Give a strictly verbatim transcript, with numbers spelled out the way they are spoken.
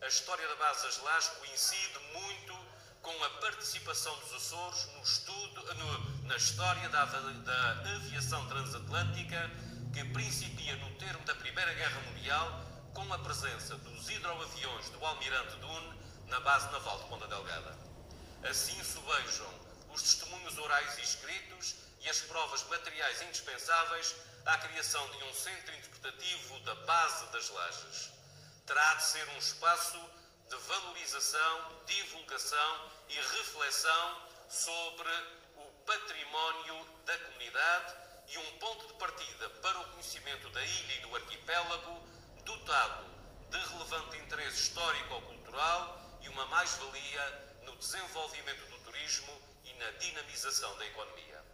a história da base das Lajes coincide muito com a participação dos Açores no estudo, no, na história da, da aviação transatlântica, que principia no termo da Primeira Guerra Mundial, com a presença dos hidroaviões do Almirante Dune na base naval de Ponta Delgada. Assim sobejam os testemunhos orais e escritos e as provas materiais indispensáveis à criação de um centro interpretativo da base das Lajes. Terá de ser um espaço de valorização, divulgação e reflexão sobre o património da comunidade e um ponto de partida para o conhecimento da ilha e do arquipélago, dotado de relevante interesse histórico-cultural e uma mais-valia no desenvolvimento do turismo e na dinamização da economia.